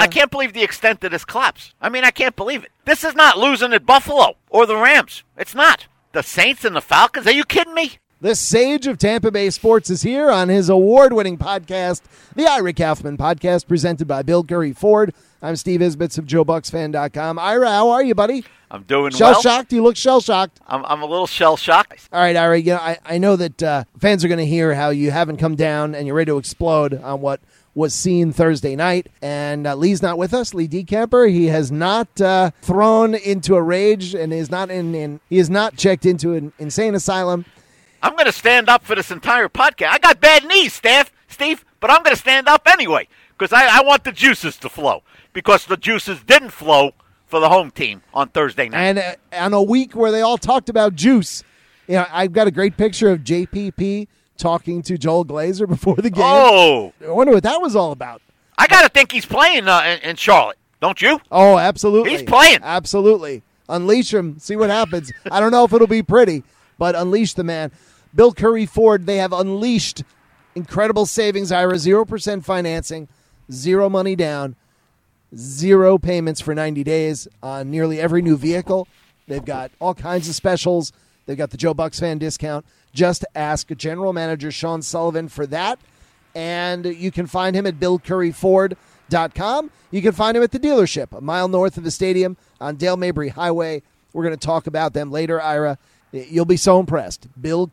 I can't believe the extent of this collapse. I mean, I can't believe it. This is not losing at Buffalo or the Rams. It's not. The Saints and the Falcons? Are you kidding me? The sage of Tampa Bay sports is here on his award-winning podcast, the Ira Kaufman Podcast, presented by Bill Curry Ford. I'm Steve Isbitz of JoeBucksFan.com. Ira, how are you, buddy? I'm doing well. Shell-shocked? You look shell-shocked. I'm a little shell-shocked. All right, Ira, you know, I know that fans are going to hear how you haven't come down and you're ready to explode on what was seen Thursday night. And Lee's not with us, Lee DeCamper. He has not thrown into a rage and he is not checked into an insane asylum. I'm going to stand up for this entire podcast. I got bad knees, Steve, but I'm going to stand up anyway because I want the juices to flow because the juices didn't flow for the home team on Thursday night. And on a week where they all talked about juice, you know, I've got a great picture of JPP talking to Joel Glazer before the game. Oh. I wonder what that was all about. I got to think he's playing in Charlotte, don't you? Oh, absolutely. He's playing. Absolutely. Unleash him. See what happens. I don't know if it'll be pretty, but unleash the man. Bill Curry Ford, they have unleashed incredible savings, Ira, 0% financing, 0 money down, 0 payments for 90 days on nearly every new vehicle. They've got all kinds of specials. They've got the Joe Bucks fan discount. Just ask General Manager Sean Sullivan for that. And you can find him at BillCurryFord.com. You can find him at the dealership a mile north of the stadium on Dale Mabry Highway. We're going to talk about them later, Ira. You'll be so impressed.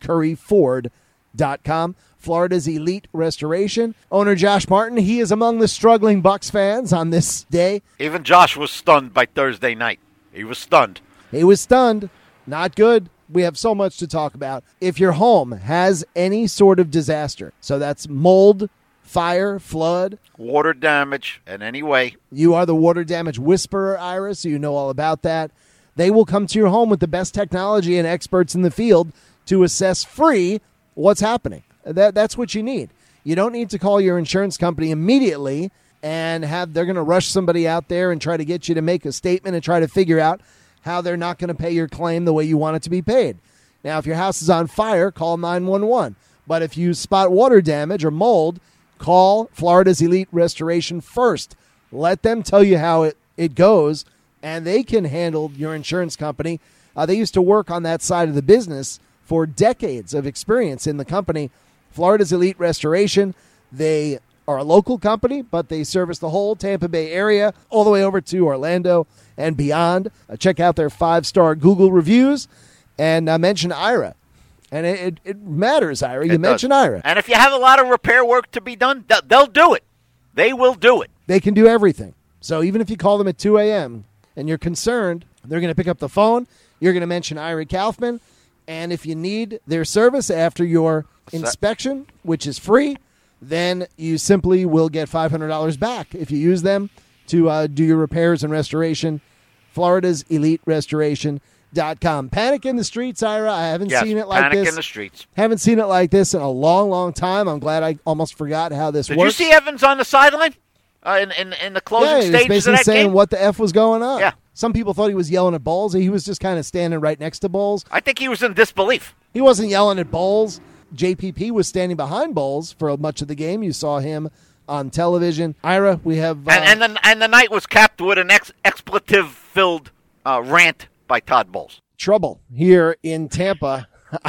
BillCurryFord.com. Florida's Elite Restoration. Owner Josh Martin, he is among the struggling Bucks fans on this day. Even Josh was stunned by Thursday night. He was stunned. He was stunned. Not good. We have so much to talk about. If your home has any sort of disaster, so that's mold, fire, flood, water damage in any way, you are the water damage whisperer, Ira, so you know all about that. They will come to your home with the best technology and experts in the field to assess free what's happening. That's what you need. You don't need to call your insurance company immediately and they're going to rush somebody out there and try to get you to make a statement and try to figure out how they're not going to pay your claim the way you want it to be paid. Now, if your house is on fire, call 911. But if you spot water damage or mold, call Florida's Elite Restoration first. Let them tell you how it goes, and they can handle your insurance company. They used to work on that side of the business for decades of experience in the company. Florida's Elite Restoration, they are a local company, but they service the whole Tampa Bay area, all the way over to Orlando and beyond. Check out their 5-star Google reviews and mention Ira. And it matters, Ira. You mention Ira. And if you have a lot of repair work to be done, they'll do it. They will do it. They can do everything. So even if you call them at 2 a.m. and you're concerned, they're going to pick up the phone. You're going to mention Ira Kaufman. And if you need their service after your inspection, which is free, then you simply will get $500 back if you use them to do your repairs and restoration. Florida's Elite Restoration.com. Panic in the streets, Ira. I haven't seen it like this. Panic in the streets. Haven't seen it like this in a long, long time. I'm glad I almost forgot how this works. Did you see Evans on the sideline in the closing stages of that game? He was basically saying what the F was going on. Yeah. Some people thought he was yelling at Bowles. He was just kind of standing right next to Bowles. I think he was in disbelief. He wasn't yelling at Bowles. JPP was standing behind Bowles for much of the game. You saw him on television. Ira, we have... And the night was capped with an expletive-filled rant by Todd Bowles. Trouble here in Tampa.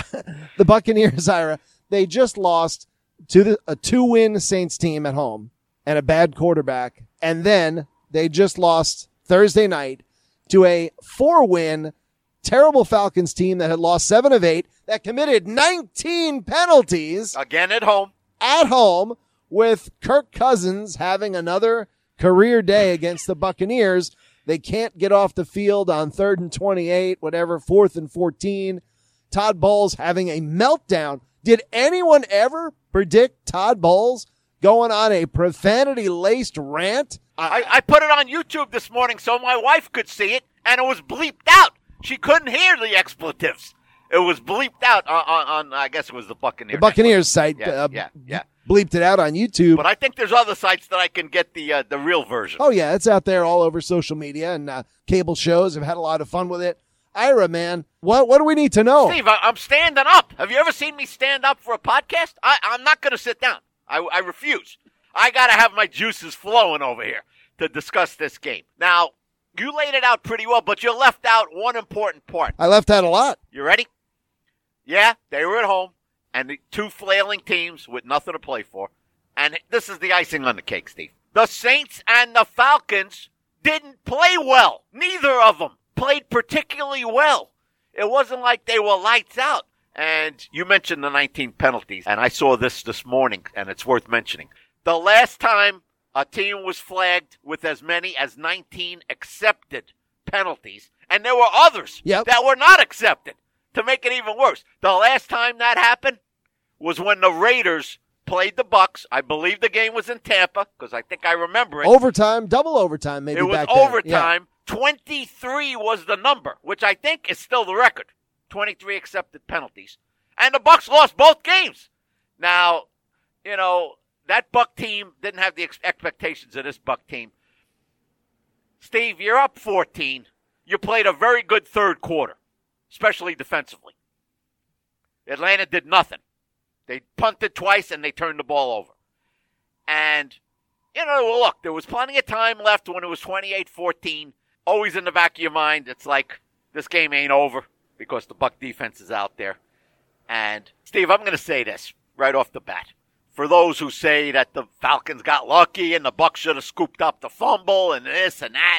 The Buccaneers, Ira, they just lost to a 2-win Saints team at home and a bad quarterback. And then they just lost Thursday night to a 4-win terrible Falcons team that had lost 7 of 8, that committed 19 penalties. Again at home. At home, with Kirk Cousins having another career day against the Buccaneers. They can't get off the field on 3rd and 28, whatever, 4th and 14. Todd Bowles having a meltdown. Did anyone ever predict Todd Bowles going on a profanity-laced rant? I put it on YouTube this morning so my wife could see it, and it was bleeped out. She couldn't hear the expletives. It was bleeped out on I guess it was the Buccaneers. The Buccaneers site yeah. bleeped it out on YouTube. But I think there's other sites that I can get the real version. Oh, yeah, it's out there all over social media, and cable shows have had a lot of fun with it. Ira, man, what do we need to know? Steve, I'm standing up. Have you ever seen me stand up for a podcast? I'm not going to sit down. I refuse. I got to have my juices flowing over here. to discuss this game. Now, you laid it out pretty well, but you left out one important part. I left out a lot. You ready? Yeah, they were at home, and the two flailing teams with nothing to play for. And this is the icing on the cake, Steve. The Saints and the Falcons didn't play well. Neither of them played particularly well. It wasn't like they were lights out. And you mentioned the 19 penalties, and I saw this morning, and it's worth mentioning. The last time a team was flagged with as many as 19 accepted penalties, and there were others that were not accepted, to make it even worse. The last time that happened was when the Raiders played the Bucs. I believe the game was in Tampa, because I think I remember it. Overtime, double overtime, maybe. It was back then. overtime. Yeah. 23 was the number, which I think is still the record. 23 accepted penalties. And the Bucs lost both games. Now, that Buck team didn't have the expectations of this Buck team. Steve, you're up 14. You played a very good third quarter, especially defensively. Atlanta did nothing. They punted twice and they turned the ball over. And, look, there was plenty of time left when it was 28-14. Always in the back of your mind, it's like, this game ain't over because the Buck defense is out there. And, Steve, I'm going to say this right off the bat. For those who say that the Falcons got lucky and the Bucs should have scooped up the fumble and this and that,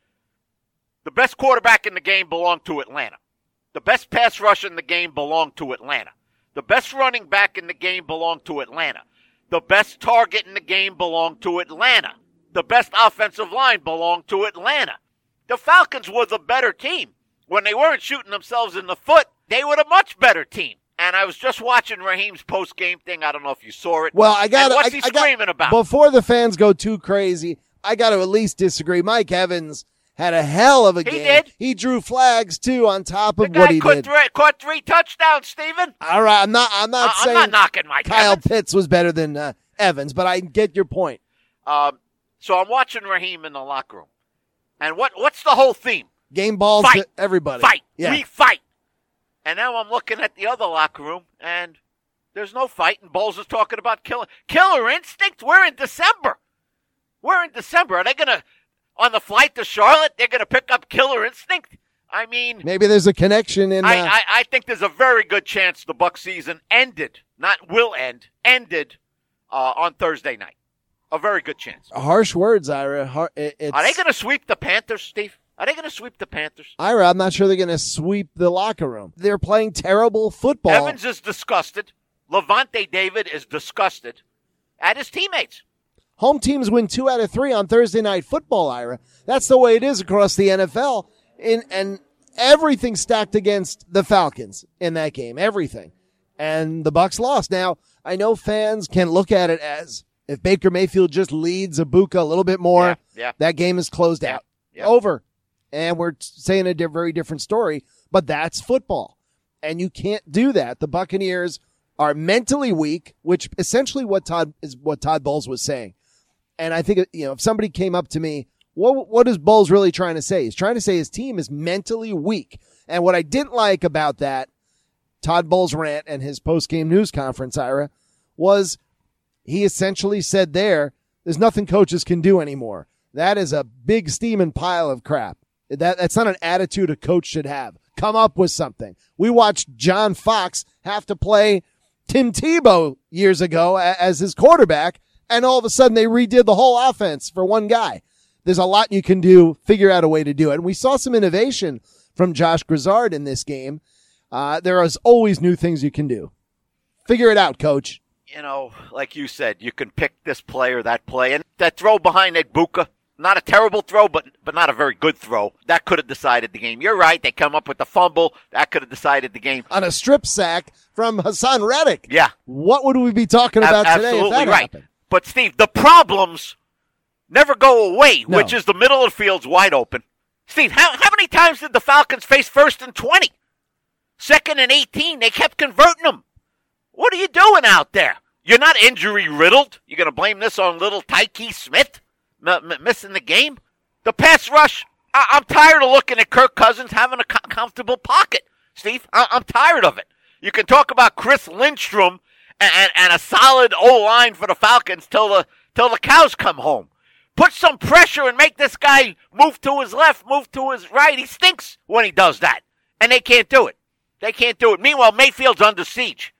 the best quarterback in the game belonged to Atlanta. The best pass rush in the game belonged to Atlanta. The best running back in the game belonged to Atlanta. The best target in the game belonged to Atlanta. The best offensive line belonged to Atlanta. The Falcons were the better team. When they weren't shooting themselves in the foot, they were the much better team. And I was just watching Raheem's post-game thing. I don't know if you saw it. Well, what's he screaming about? Before the fans go too crazy, I got to at least disagree. Mike Evans had a hell of a game. He did. He drew flags, too, on top of what he did. Caught 3 touchdowns, Steven. All right, I'm not saying I'm not knocking Mike Kyle Evans. Pitts was better than Evans, but I get your point. So I'm watching Raheem in the locker room. And what's the whole theme? Game balls fight. To everybody. Fight. Yeah. We fight. And now I'm looking at the other locker room, and there's no fight, and Bowles is talking about killer instinct. We're in December. Are they going to, on the flight to Charlotte, they're going to pick up killer instinct? I mean, maybe there's a connection in I think there's a very good chance the Bucs season ended on Thursday night. A very good chance. Harsh words, Ira. Are they going to sweep the Panthers, Steve? Are they going to sweep the Panthers? Ira, I'm not sure they're going to sweep the locker room. They're playing terrible football. Evans is disgusted. Levante David is disgusted at his teammates. Home teams win 2 out of 3 on Thursday Night Football, Ira. That's the way it is across the NFL. And everything stacked against the Falcons in that game. Everything. And the Bucs lost. Now, I know fans can look at it as if Baker Mayfield just leads Ibuka a little bit more, that game is closed out. Over. And we're saying a very different story, but that's football. And you can't do that. The Buccaneers are mentally weak, which essentially what Todd Bowles was saying. And I think, if somebody came up to me, what is Bowles really trying to say? He's trying to say his team is mentally weak. And what I didn't like about that Todd Bowles rant and his post-game news conference, Ira, was he essentially said there's nothing coaches can do anymore. That is a big steaming pile of crap. That's not an attitude a coach should have. Come up with something. We watched John Fox have to play Tim Tebow years ago as his quarterback, and all of a sudden they redid the whole offense for one guy. There's a lot you can do, figure out a way to do it. And we saw some innovation from Josh Grizzard in this game. There is always new things you can do. Figure it out, coach. Like you said, you can pick this play or that play. And that throw behind Ibuka, not a terrible throw, but not a very good throw. That could have decided the game. You're right. They come up with the fumble. That could have decided the game. On a strip sack from Hassan Reddick. Yeah. What would we be talking about today if that happened? But, Steve, the problems never go away, which is the middle of the field's wide open. Steve, how many times did the Falcons face 1st and 20? 2nd and 18? They kept converting them. What are you doing out there? You're not injury-riddled. You're going to blame this on little Tyke Smith missing the game? The pass rush, I'm tired of looking at Kirk Cousins having a comfortable pocket, Steve. I'm tired of it. You can talk about Chris Lindstrom and a solid O-line for the Falcons till the cows come home. Put some pressure and make this guy move to his left, move to his right. He stinks when he does that. And they can't do it. They can't do it. Meanwhile, Mayfield's under siege.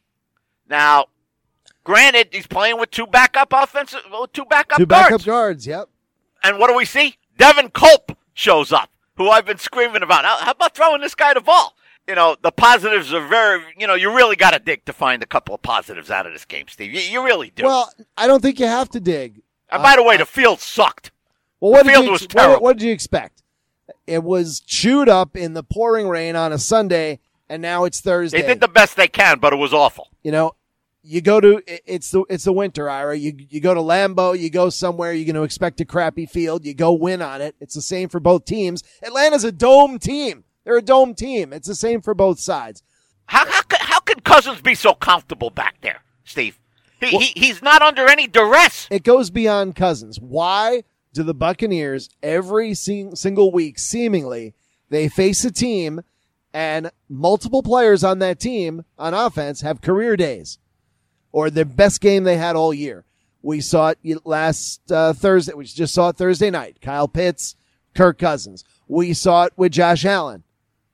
Now, granted, he's playing with two backup guards. Two backup guards, yep. And what do we see? Devin Culp shows up, who I've been screaming about. How about throwing this guy the ball? You know, the positives are very, you really got to dig to find a couple of positives out of this game, Steve. You really do. Well, I don't think you have to dig. And by the way, the field sucked. Well, the field was terrible. What did you expect? It was chewed up in the pouring rain on a Sunday, and now it's Thursday. They did the best they can, but it was awful. You go to it's the winter, Ira. You go to Lambeau, you go somewhere, you're going to expect a crappy field. You go win on it. It's the same for both teams. Atlanta's a dome team. They're a dome team. It's the same for both sides. How could Cousins be so comfortable back there, Steve? He's not under any duress. It goes beyond Cousins. Why do the Buccaneers every single week, seemingly, they face a team and multiple players on that team on offense have career days or the best game they had all year? We saw it last Thursday. We just saw it Thursday night. Kyle Pitts, Kirk Cousins. We saw it with Josh Allen.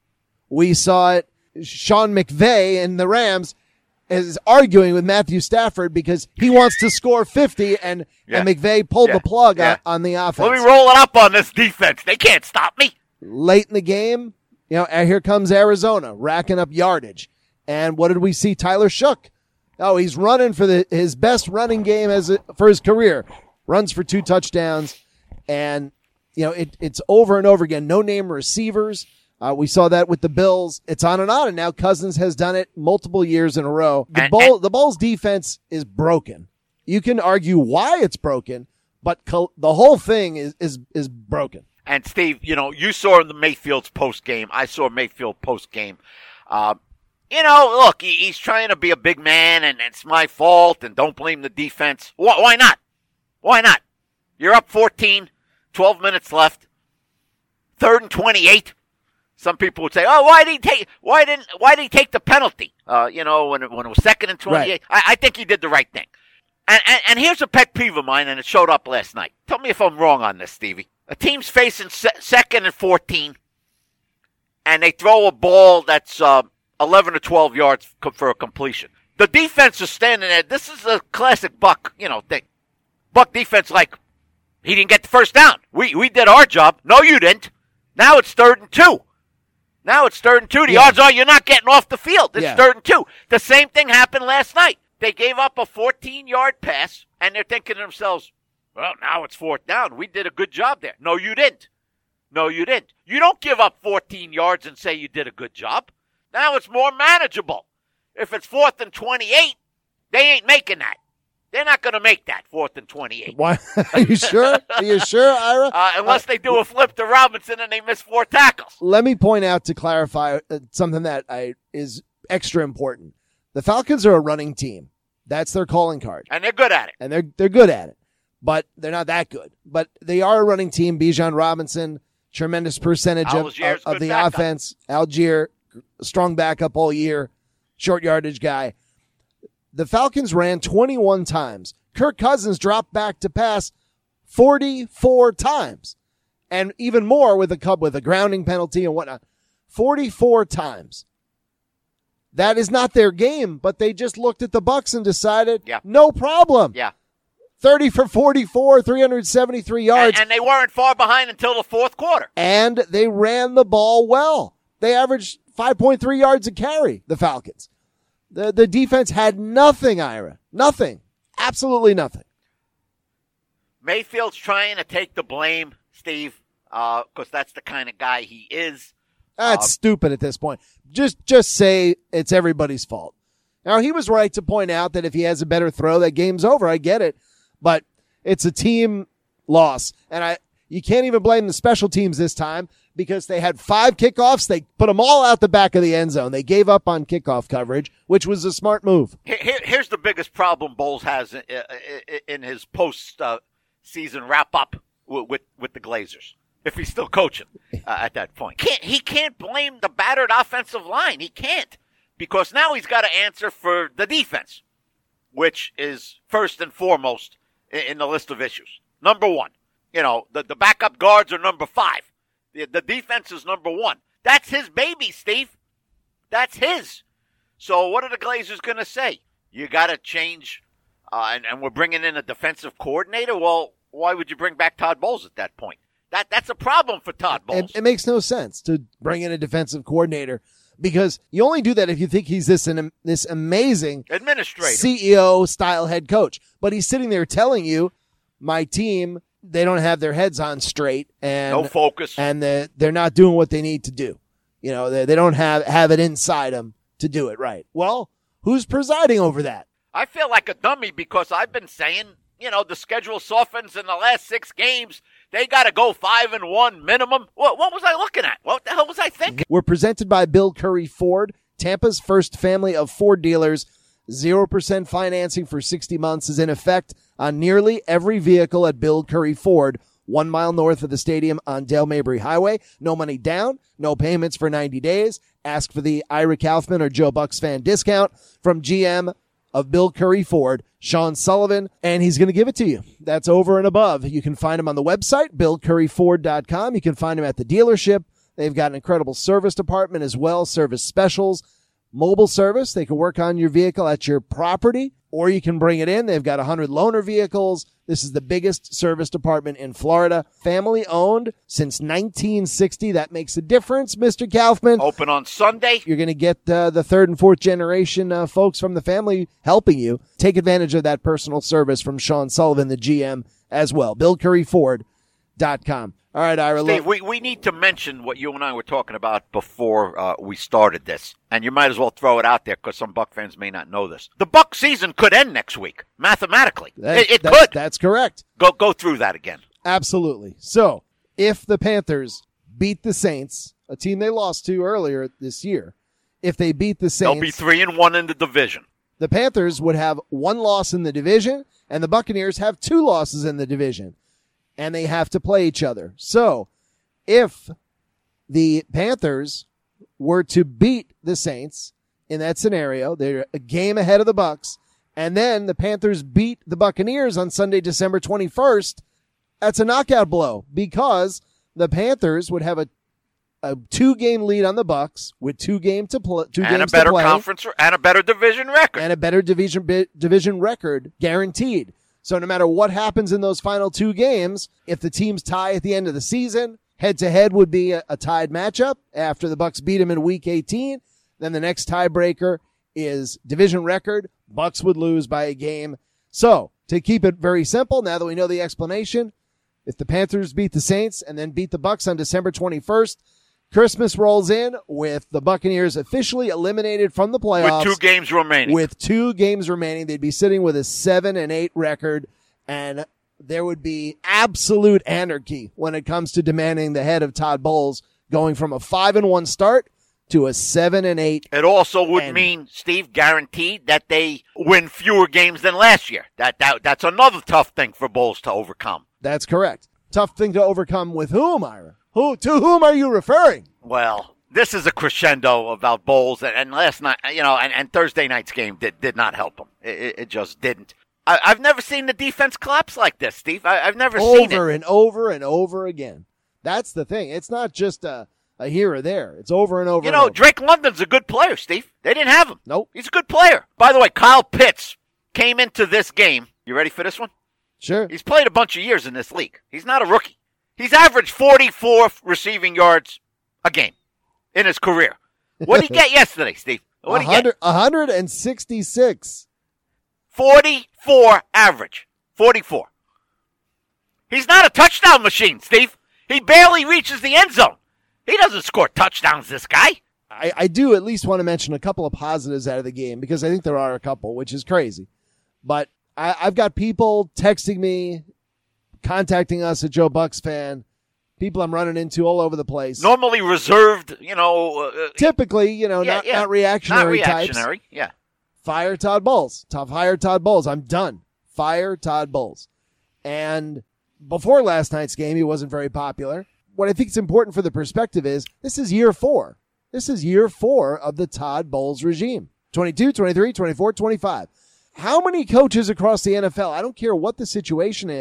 We saw it. Sean McVay and the Rams is arguing with Matthew Stafford because he wants to score 50 and McVay pulled the plug on the offense. Let me roll it up on this defense. They can't stop me. Late in the game, here comes Arizona racking up yardage. And what did we see? Tyler Shook. Oh, he's running for his best running game for his career. Runs for 2 touchdowns. And, it's over and over again. No name receivers. We saw that with the Bills. It's on, and now Cousins has done it multiple years in a row. The Bulls defense is broken. You can argue why it's broken, but the whole thing is broken. And Steve, you saw in the Mayfield's post game. I saw Mayfield post game. Look, he's trying to be a big man, and it's my fault, and don't blame the defense. Why not? Why not? You're up 14, 12 minutes left, 3rd and 28. Some people would say, "Oh, why did he take the penalty?" When it was 2nd and 28. Right. I think he did the right thing. And here's a pet peeve of mine, and it showed up last night. Tell me if I'm wrong on this, Stevie. A team's facing 2nd and 14, and they throw a ball that's 11 or 12 yards for a completion. The defense is standing there. This is a classic Buck, thing. Buck defense, he didn't get the first down. We did our job. No, you didn't. Now it's 3rd and 2. The odds are you're not getting off the field. It's 3rd and 2. The same thing happened last night. They gave up a 14-yard pass, and they're thinking to themselves, well, now it's 4th down. We did a good job there. No, you didn't. You don't give up 14 yards and say you did a good job. Now it's more manageable. If it's 4th and 28, they ain't making that. They're not going to make that 4th and 28. Why? Are you sure? Are you sure, Ira? Unless they do a flip to Robinson and they miss 4 tackles. Let me point out to clarify something that is extra important. The Falcons are a running team. That's their calling card. And they're good at it. And they're good at it. But they're not that good. But they are a running team. Bijan Robinson, tremendous percentage of the backup. Offense. Algier, strong backup all year. Short yardage guy. The Falcons ran 21 times. Kirk Cousins dropped back to pass 44 times. And even more with a grounding penalty and whatnot. 44 times. That is not their game, but they just looked at the Bucs and decided, no problem. Yeah. 30 for 44, 373 yards. And they weren't far behind until the 4th quarter. And they ran the ball well. They averaged 5.3 yards a carry, the Falcons. The defense had nothing, Ira. Nothing. Absolutely nothing. Mayfield's trying to take the blame, Steve, because that's the kind of guy he is. That's stupid at this point. Just say it's everybody's fault. Now, he was right to point out that if he has a better throw, that game's over. I get it. But it's a team loss. And you can't even blame the special teams this time because they had 5 kickoffs. They put them all out the back of the end zone. They gave up on kickoff coverage, which was a smart move. Here's the biggest problem Bowles has in his post-season wrap-up with the Glazers, if he's still coaching at that point. He can't blame the battered offensive line. He can't, because now he's got to answer for the defense, which is first and foremost in the list of issues. number one. The backup guards are number 5. The defense is number 1. That's his baby, Steve. That's his. So what are the Glazers going to say? You got to change, and we're bringing in a defensive coordinator? Well, why would you bring back Todd Bowles at that point? That's a problem for Todd Bowles. It makes no sense to bring in a defensive coordinator because you only do that if you think he's this amazing administrator, CEO-style head coach. But he's sitting there telling you, my team, they don't have their heads on straight and no focus, and they're not doing what they need to do. They don't have it inside them to do it right. Well, who's presiding over that? I feel like a dummy because I've been saying, the schedule softens in the last 6 games. They got to go 5-1 minimum. What was I looking at? What the hell was I thinking? We're presented by Bill Curry Ford, Tampa's first family of Ford dealers. 0% financing for 60 months is in effect on nearly every vehicle at Bill Curry Ford, 1 mile north of the stadium on Dale Mabry Highway. No money down, no payments for 90 days. Ask for the Ira Kaufman or Joe Bucks fan discount from GM of Bill Curry Ford, Sean Sullivan, and he's going to give it to you. That's over and above. You can find him on the website, BillCurryFord.com. You can find him at the dealership. They've got an incredible service department as well, service specials, mobile service. They can work on your vehicle at your property, or you can bring it in. They've got 100 loaner vehicles. This is the biggest service department in Florida. Family owned since 1960. That makes a difference, Mr. Kaufman. Open on Sunday. You're going to get the 3rd and 4th generation folks from the family helping you. Take advantage of that personal service from Sean Sullivan, the GM, as well. BillCurryFord.com. All right, Ira. Steve, we need to mention what you and I were talking about before we started this, and you might as well throw it out there because some Buck fans may not know this. The Buck season could end next week, mathematically. It could. That's correct. Go through that again. Absolutely. So, if the Panthers beat the Saints, a team they lost to earlier this year, if they beat the Saints, they'll be 3-1 in the division. The Panthers would have 1 loss in the division, and the Buccaneers have 2 losses in the division. And they have to play each other. So, if the Panthers were to beat the Saints in that scenario, they're a game ahead of the Bucks, and then the Panthers beat the Buccaneers on Sunday, December 21st, that's a knockout blow because the Panthers would have a 2-game lead on the Bucks with 2 games to play, and a better conference and a better division record, and a better division record guaranteed. So no matter what happens in those final 2 games, if the teams tie at the end of the season, head-to-head would be a tied matchup after the Bucks beat them in Week 18. Then the next tiebreaker is division record. Bucks would lose by a game. So to keep it very simple, now that we know the explanation, if the Panthers beat the Saints and then beat the Bucks on December 21st, Christmas rolls in with the Buccaneers officially eliminated from the playoffs. With 2 games remaining. With 2 games remaining, they'd be sitting with a 7-8 record, and there would be absolute anarchy when it comes to demanding the head of Todd Bowles going from a 5-1 start to a 7-8. It also would mean, Steve, guaranteed that they win fewer games than last year. That's another tough thing for Bowles to overcome. That's correct. Tough thing to overcome with whom, Ira? To whom are you referring? Well, this is a crescendo about Bowles, and last night, and Thursday night's game did not help him. It just didn't. I've never seen the defense collapse like this, Steve. I've never seen it. Over and over and over again. That's the thing. It's not just a here or there. It's over and over and over. Drake London's a good player, Steve. They didn't have him. Nope. He's a good player. By the way, Kyle Pitts came into this game. You ready for this one? Sure. He's played a bunch of years in this league. He's not a rookie. He's averaged 44 receiving yards a game in his career. What did he get yesterday, Steve? What did he get? 166. 44 average. 44. He's not a touchdown machine, Steve. He barely reaches the end zone. He doesn't score touchdowns, this guy. I do at least want to mention a couple of positives out of the game because I think there are a couple, which is crazy. But I've got people texting me, contacting us at Joe Bucks Fan, people I'm running into all over the place. Normally reserved, typically, not reactionary types. Not reactionary, yeah. Fire Todd Bowles. Fire Todd Bowles. I'm done. Fire Todd Bowles. And before last night's game, he wasn't very popular. What I think is important for the perspective is this is year 4. This is year 4 of the Todd Bowles regime. 22, 23, 24, 25. How many coaches across the NFL, I don't care what the situation is,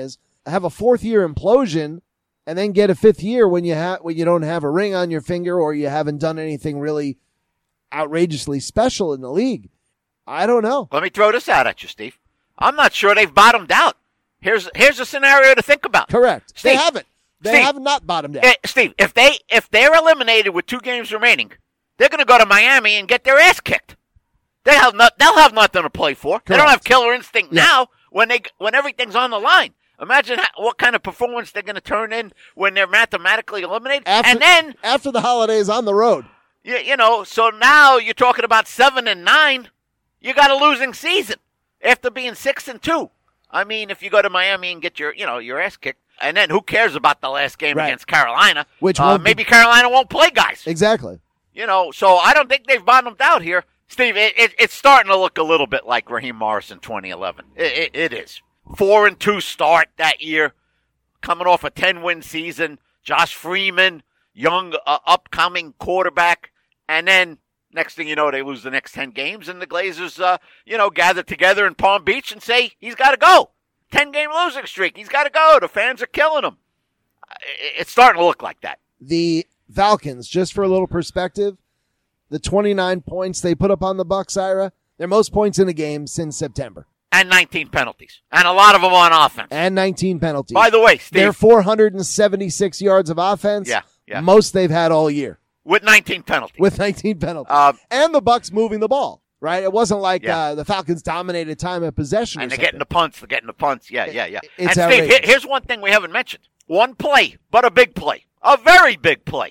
have a fourth-year implosion and then get a fifth year when you don't have a ring on your finger or you haven't done anything really outrageously special in the league. I don't know. Let me throw this out at you, Steve. I'm not sure they've bottomed out. Here's a scenario to think about. Correct. Steve, they haven't. They have not bottomed out. Steve, if they're eliminated with 2 games remaining, they're going to go to Miami and get their ass kicked. They'll have nothing to play for. Correct. They don't have killer instinct now when everything's on the line. Imagine what kind of performance they're going to turn in when they're mathematically eliminated. After the holidays on the road. So now you're talking about 7-9. You got a losing season after being 6-2. I mean, if you go to Miami and get your ass kicked, and then who cares about the last game against Carolina? Which maybe Carolina won't play guys. Exactly. So I don't think they've bottomed out here. Steve, it's starting to look a little bit like Raheem Morris in 2011. It is. 4-2 start that year, coming off a 10-win season. Josh Freeman, young upcoming quarterback, and then next thing you know, they lose the next 10 games, and the Glazers, gather together in Palm Beach and say he's got to go. 10-game losing streak. He's got to go. The fans are killing him. It's starting to look like that. The Falcons, just for a little perspective, the 29 points they put up on the Bucs, Ira, their most points in a game since September. And 19 penalties. And a lot of them on offense. And 19 penalties. By the way, Steve. They're 476 yards of offense. Yeah. Most they've had all year. With 19 penalties. And the Bucs moving the ball, right? It wasn't like the Falcons dominated time of possession. And they're getting the punts. Yeah. It's and Steve, here's one thing we haven't mentioned. One play, but a big play. A very big play.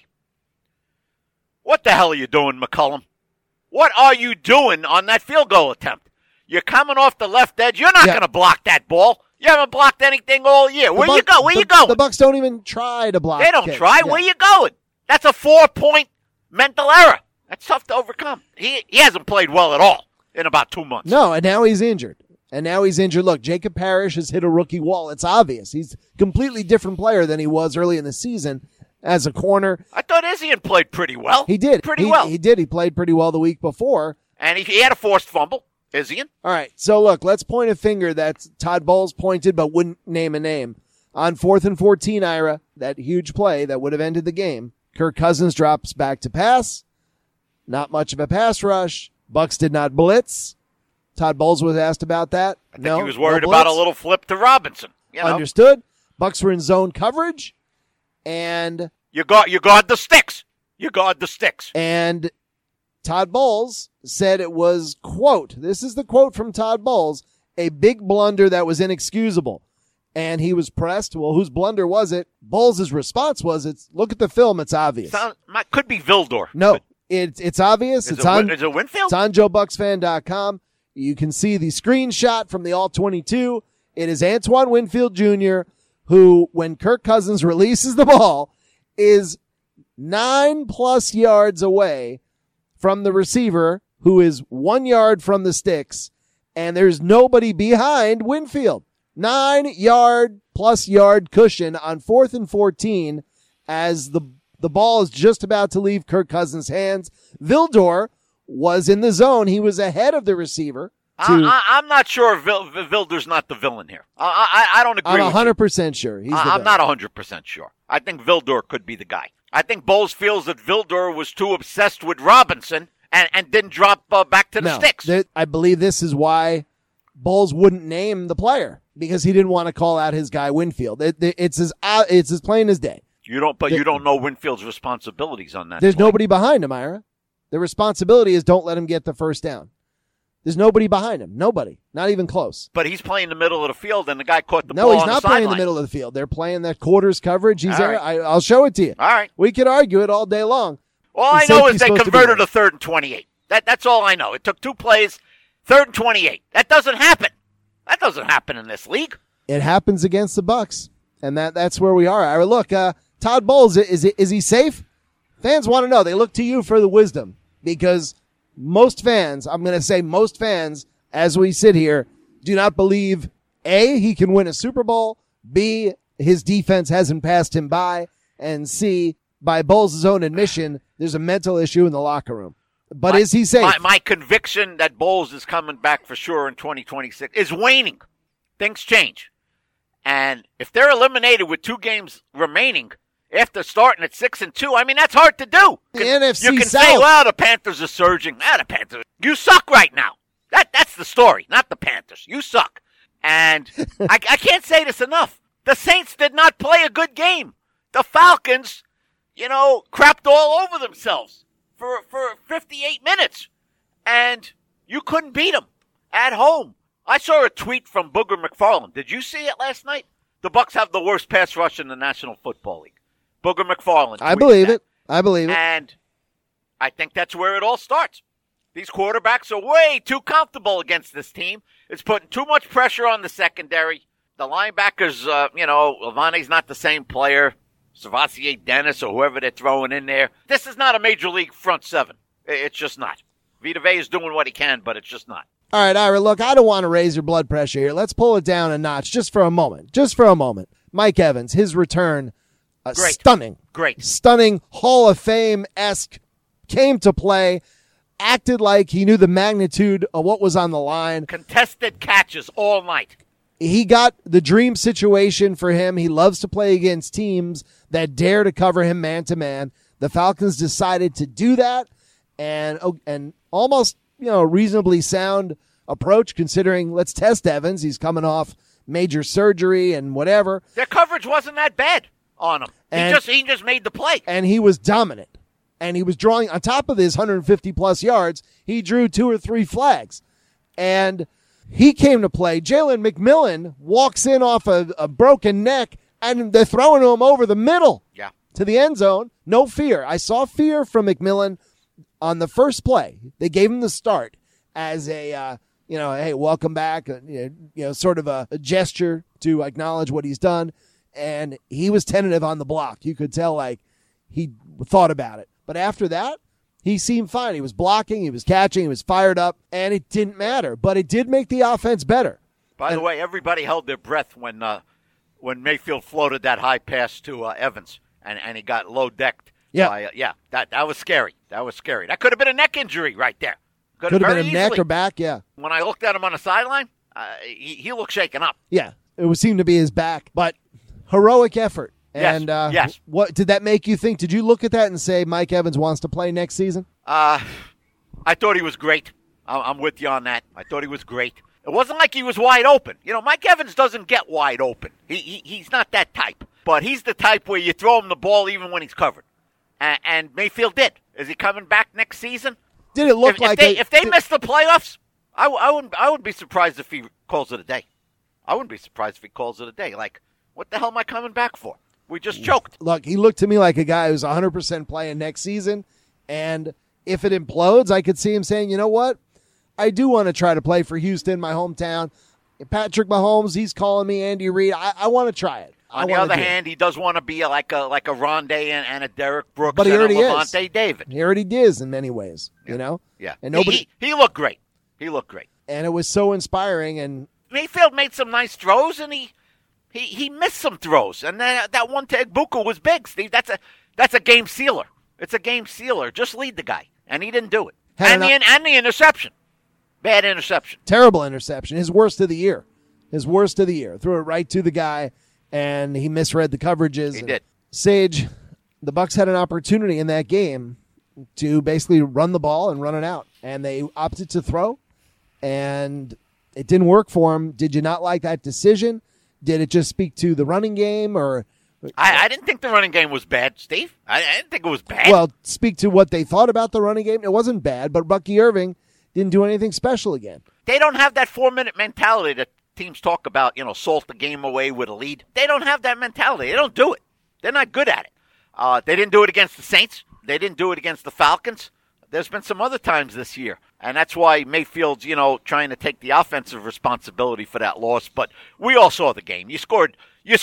What the hell are you doing, McCollum? What are you doing on that field goal attempt? You're coming off the left edge. You're not going to block that ball. You haven't blocked anything all year. Where you going? The Bucs don't even try to block. They don't try. Yeah. Where you going? That's a 4-point mental error. That's tough to overcome. He hasn't played well at all in about 2 months. No, and now he's injured. Look, Jacob Parrish has hit a rookie wall. It's obvious. He's a completely different player than he was early in the season as a corner. I thought Izzian played pretty well. He did. Well. He did. He played pretty well the week before. And he had a forced fumble. Izzian. All right, so look, let's point a finger that Todd Bowles pointed but wouldn't name a name. On 4th and 14, Ira, that huge play that would have ended the game, Kirk Cousins drops back to pass. Not much of a pass rush. Bucs did not blitz. Todd Bowles was asked about that. I think he was worried about a little flip to Robinson. Understood. Bucs were in zone coverage, and you guard the sticks. And Todd Bowles said it was, quote, this is the quote from Todd Bowles, a big blunder that was inexcusable. And he was pressed. Well, whose blunder was it? Bowles' response was, look at the film. It's obvious. Could be Vildor. No, it's obvious. Is it Winfield? It's on JoeBucksFan.com. You can see the screenshot from the All-22. It is Antoine Winfield Jr., who, when Kirk Cousins releases the ball, is 9+ yards away from the receiver, who is 1 yard from the sticks, and there's nobody behind Winfield. 9-yard+ yard cushion on 4th and 14 as the ball is just about to leave Kirk Cousins' hands. Vildor was in the zone. He was ahead of the receiver. I'm not sure Vildor's not the villain here. I don't agree. I'm 100% sure. I'm not 100% sure. I think Vildor could be the guy. I think Bowles feels that Vildor was too obsessed with Robinson and didn't drop back to the sticks. I believe this is why Bowles wouldn't name the player, because he didn't want to call out his guy Winfield. It's as plain as day. You don't know Winfield's responsibilities on that. There's play. nobody behind him, Ira. The responsibility is don't let him get the first down. There's nobody behind him. Nobody. Not even close. But he's playing the middle of the field, and the guy caught the ball on the sideline. No, he's not playing the middle of the field. They're playing that quarters coverage. He's there. Right. I'll show it to you. All right. We could argue it all day long. All I know is they converted a 3rd and 28. That's all I know. It took 2 plays, 3rd and 28. That doesn't happen. That doesn't happen in this league. It happens against the Bucs, and that's where we are. Ira, look, Todd Bowles, is he safe? Fans want to know. They look to you for the wisdom, because most fans, I'm going to say most fans, as we sit here, do not believe, A, he can win a Super Bowl, B, his defense hasn't passed him by, and C, by Bowles' own admission, there's a mental issue in the locker room. But is he safe? My conviction that Bowles is coming back for sure in 2026 is waning. Things change. And if they're eliminated with 2 games remaining after starting at 6-2, I mean, that's hard to do. The NFC you can South. say, well, the Panthers are surging. The Panthers. You suck right now. That's the story, not the Panthers. You suck. And I can't say this enough. The Saints did not play a good game. The Falcons, crapped all over themselves for 58 minutes. And you couldn't beat them at home. I saw a tweet from Booger McFarland. Did you see it last night? The Bucs have the worst pass rush in the National Football League. Booger McFarland. I believe it. And I think that's where it all starts. These quarterbacks are way too comfortable against this team. It's putting too much pressure on the secondary. The linebackers, Lavani's not the same player. Savasier Dennis or whoever they're throwing in there. This is not a major league front seven. It's just not. Vita Vea is doing what he can, but it's just not. All right, Ira, look, I don't want to raise your blood pressure here. Let's pull it down a notch just for a moment. Mike Evans, his return, Great. Stunning. Great. Stunning, Hall of Fame-esque, came to play, acted like he knew the magnitude of what was on the line. Contested catches all night. He got the dream situation for him. He loves to play against teams that dare to cover him man-to-man. The Falcons decided to do that, and almost reasonably sound approach considering let's test Evans. He's coming off major surgery and whatever. Their coverage wasn't that bad on him. He just made the play. And he was dominant. And he was drawing, on top of his 150-plus yards, he drew 2 or 3 flags. And he came to play. Jalen McMillan walks in off a broken neck, and they're throwing to him over the middle to the end zone. No fear. I saw fear from McMillan on the first play. They gave him the start as a, hey, welcome back, sort of a gesture to acknowledge what he's done. And he was tentative on the block. You could tell, he thought about it. But after that, he seemed fine. He was blocking, he was catching, he was fired up, and it didn't matter. But it did make the offense better. By the way, everybody held their breath when Mayfield floated that high pass to Evans, and he got low-decked. Yeah. That was scary. That could have been a neck injury right there. Could have been a neck or back, yeah. When I looked at him on the sideline, he looked shaken up. Yeah, it would seem to be his back. But heroic effort. And yes. What did that make you think? Did you look at that and say Mike Evans wants to play next season? I thought he was great. I'm with you on that. I thought he was great. It wasn't like he was wide open. Mike Evans doesn't get wide open. He's not that type. But he's the type where you throw him the ball even when he's covered. And Mayfield did. Is he coming back next season? Did it look if they miss the playoffs, I wouldn't be surprised if he calls it a day. I wouldn't be surprised if he calls it a day. Like, what the hell am I coming back for? We just choked. Look, he looked to me like a guy who's 100% playing next season. And if it implodes, I could see him saying, you know what? I do want to try to play for Houston, my hometown. Patrick Mahomes, he's calling me Andy Reid. I want to try it. On the other hand, he does want to be like a Rondé and a Derek Brooks but he and a already Levante David. He already is in many ways, Yeah. And nobody. He looked great. He looked great. And it was so inspiring. And Mayfield made some nice throws, and he missed some throws. And that one to Egbuka was big, Steve. That's a game sealer. It's a game sealer. Just lead the guy. And he didn't do it. And the interception. Bad interception. Terrible interception. His worst of the year. Threw it right to the guy, and he misread the coverages. He did. Sage, the Bucs had an opportunity in that game to basically run the ball and run it out. And they opted to throw, and it didn't work for him. Did you not like that decision? Did it just speak to the running game? Or I didn't think the running game was bad, Steve. I didn't think it was bad. Well, speak to what they thought about the running game. It wasn't bad, but Bucky Irving didn't do anything special again. They don't have that 4-minute mentality that teams talk about, salt the game away with a lead. They don't have that mentality. They don't do it. They're not good at it. They didn't do it against the Saints. They didn't do it against the Falcons. There's been some other times this year. And that's why Mayfield's, trying to take the offensive responsibility for that loss. But we all saw the game. You scored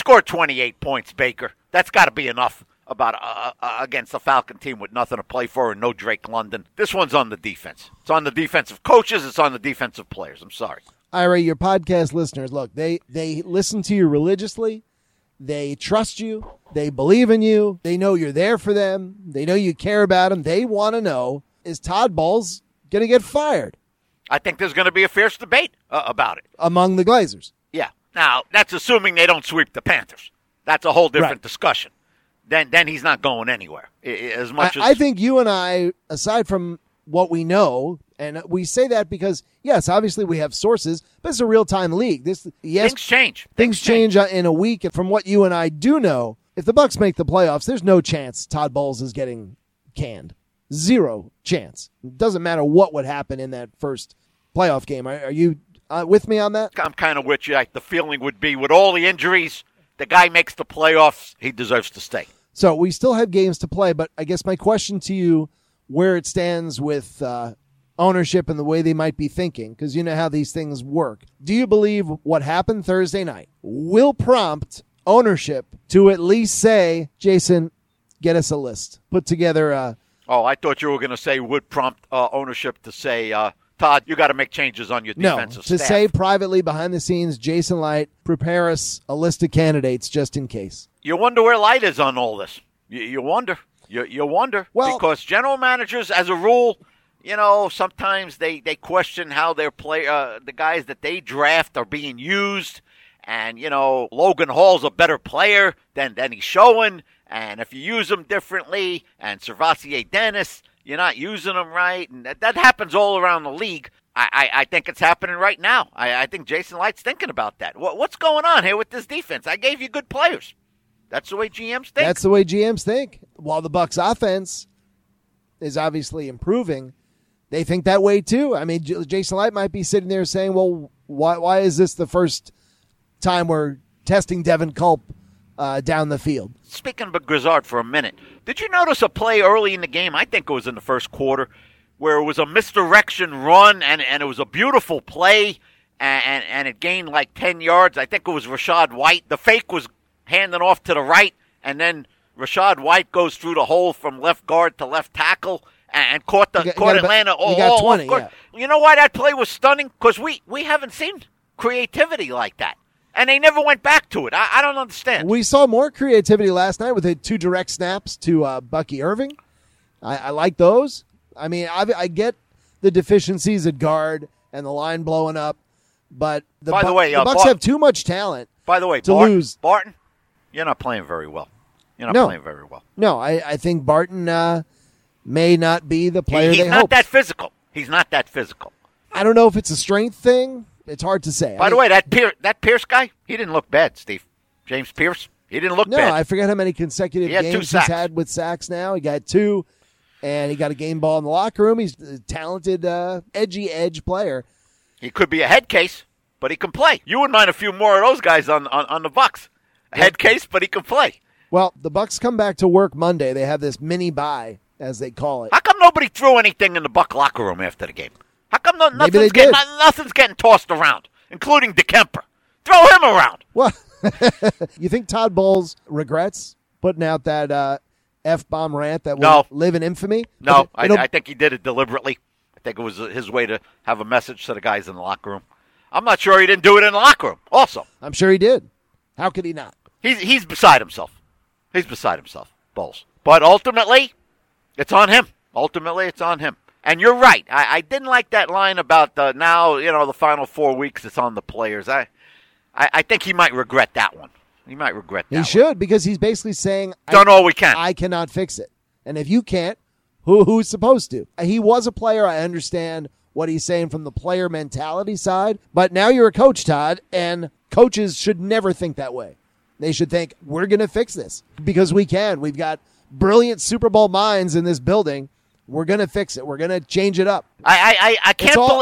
28 points, Baker. That's got to be enough against a Falcon team with nothing to play for and no Drake London. This one's on the defense. It's on the defensive coaches. It's on the defensive players. I'm sorry. Ira, your podcast listeners, look, they listen to you religiously. They trust you. They believe in you. They know you're there for them. They know you care about them. They want to know, is Todd Bowles going to get fired? I think there's going to be a fierce debate about it. Among the Glazers. Yeah. Now, that's assuming they don't sweep the Panthers. That's a whole different Right. discussion. Then he's not going anywhere. As much as I think you and I, aside from what we know, and we say that because, yes, obviously we have sources, but it's a real-time league. things change. Things change in a week. And from what you and I do know, if the Bucs make the playoffs, there's no chance Todd Bowles is getting canned. Zero chance. It doesn't matter what would happen in that first playoff game. Are you with me on that? I'm kind of with you. The feeling would be, with all the injuries, the guy makes the playoffs, he deserves to stay. So we still have games to play, but I guess my question to you, where it stands with ownership and the way they might be thinking, because you know how these things work. Do you believe what happened Thursday night will prompt ownership to at least say, Jason, get us a list, put together I thought you were going to say would prompt ownership to say, Todd, you got to make changes on your defensive to staff. say privately behind the scenes, Jason Light, prepare us a list of candidates just in case. You wonder where Light is on all this. You wonder. You wonder. Well, because general managers, as a rule, sometimes they question how their the guys that they draft are being used. And, Logan Hall's a better player than he's showing. And if you use him differently, and Servassier Dennis, you're not using him right. And that happens all around the league. I think it's happening right now. I think Jason Light's thinking about that. What's going on here with this defense? I gave you good players. That's the way GMs think. That's the way GMs think. While the Bucs offense is obviously improving, they think that way too. I mean, Jason Light might be sitting there saying, well, why is this the first time we're testing Devin Culp down the field? Speaking of Grizzard for a minute, did you notice a play early in the game, I think it was in the first quarter, where it was a misdirection run and it was a beautiful play and it gained like 10 yards? I think it was Rachaad White. The fake was handing off to the right, and then Rachaad White goes through the hole from left guard to left tackle and caught Atlanta all got 20, off guard. yeah. You know why that play was stunning? Because we haven't seen creativity like that. And they never went back to it. I don't understand. We saw more creativity last night with the 2 direct snaps to Bucky Irving. I like those. I mean, I get the deficiencies at guard and the line blowing up, but the Bucs have too much talent. By the way, to lose. Barton, you're not playing very well. You're not playing very well. No, I think Barton may not be the player they hoped. He's not that physical. He's not that physical. I don't know if it's a strength thing. It's hard to say. By the way, that Pierce guy, he didn't look bad, Steve. James Pierce, he didn't look bad. No, I forget how many consecutive games he's had with sacks now. He got 2, and he got a game ball in the locker room. He's a talented, edge player. He could be a head case, but he can play. You wouldn't mind a few more of those guys on the Bucs. A head case, but he can play. Well, the Bucs come back to work Monday. They have this mini bye, as they call it. How come nobody threw anything in the Buck locker room after the game? How come nothing's getting tossed around, including DeKemper? Throw him around. Well, you think Todd Bowles regrets putting out that F-bomb rant that will live in infamy? No, I think he did it deliberately. I think it was his way to have a message to the guys in the locker room. I'm not sure he didn't do it in the locker room also. I'm sure he did. How could he not? He's beside himself. He's beside himself, Bowles. But ultimately, it's on him. And you're right. I didn't like that line about the final 4 weeks it's on the players. I think he might regret that one. He should, because he's basically saying, done all we can. I cannot fix it. And if you can't, who's supposed to? He was a player. I understand what he's saying from the player mentality side. But now you're a coach, Todd, and coaches should never think that way. They should think, we're going to fix this because we can. We've got brilliant Super Bowl minds in this building. We're going to fix it. We're going to change it up. I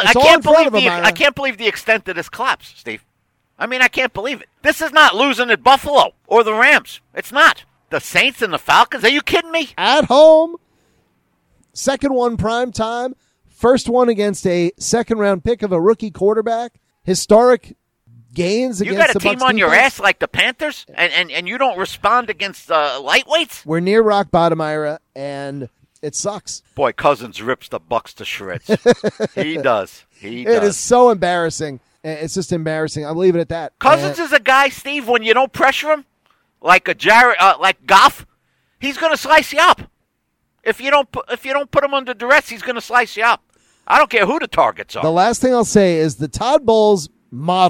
can't believe the extent of this collapse, Steve. I mean, I can't believe it. This is not losing at Buffalo or the Rams. It's not. The Saints and the Falcons. Are you kidding me? At home, second one prime time, first one against a second-round pick of a rookie quarterback. Historic gains against the Bucs. You got a team on your ass like the Panthers, and you don't respond against lightweights? We're near rock bottom, Ira, and it sucks. Boy, Cousins rips the Bucs to shreds. He does. It is so embarrassing. It's just embarrassing. I'll leave it at that. Cousins is a guy, Steve, when you don't pressure him, like like Goff, he's going to slice you up. If you don't put him under duress, he's going to slice you up. I don't care who the targets are. The last thing I'll say is the Todd Bowles model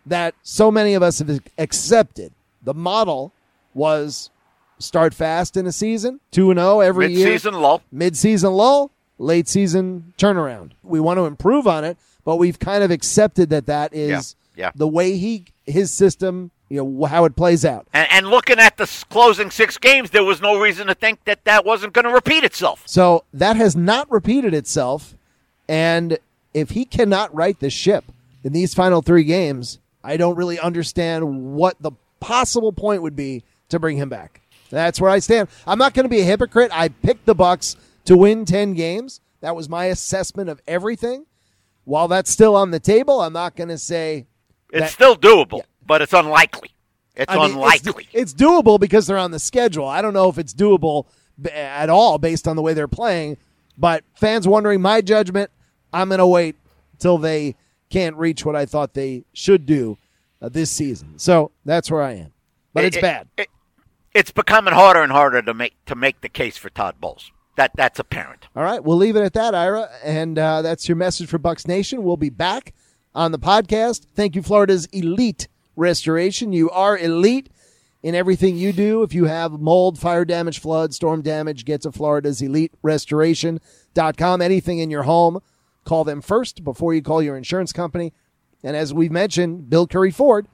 that so many of us have accepted. The model was start fast in a season, 2-0 every year. Mid-season lull. Mid-season lull, late season turnaround. We want to improve on it, but we've kind of accepted that is the way his system, how it plays out. And looking at the closing 6 games, there was no reason to think that wasn't going to repeat itself. So that has not repeated itself, and if he cannot right the ship in these final 3 games, I don't really understand what the possible point would be to bring him back. That's where I stand. I'm not going to be a hypocrite. I picked the Bucs to win 10 games. That was my assessment of everything. While that's still on the table, I'm not going to say it's still doable, but it's unlikely. Unlikely. It's doable because they're on the schedule. I don't know if it's doable at all based on the way they're playing, but fans wondering my judgment, I'm going to wait till they can't reach what I thought they should do this season. So that's where I am. But it's bad. It's becoming harder and harder to make the case for Todd Bowles. That's apparent. All right, we'll leave it at that, Ira, and that's your message for Bucs Nation. We'll be back on the podcast. Thank you, Florida's Elite Restoration. You are elite in everything you do. If you have mold, fire damage, flood, storm damage, get to Florida's Elite Restoration.com. Anything in your home, call them first before you call your insurance company. And as we've mentioned, Bill Curry Ford,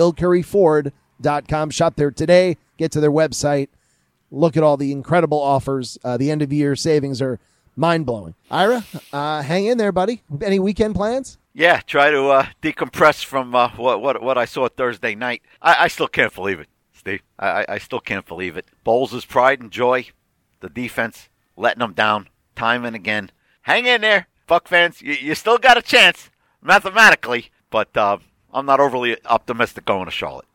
BillCurryFord.com. Shop there today. Get to their website. Look at all the incredible offers. The end-of-year savings are mind-blowing. Ira, hang in there, buddy. Any weekend plans? Yeah, try to decompress from what I saw Thursday night. I still can't believe it, Steve. I still can't believe it. Bowles' pride and joy, the defense, letting them down time and again. Hang in there, Buck fans. You still got a chance, mathematically, but I'm not overly optimistic going to Charlotte.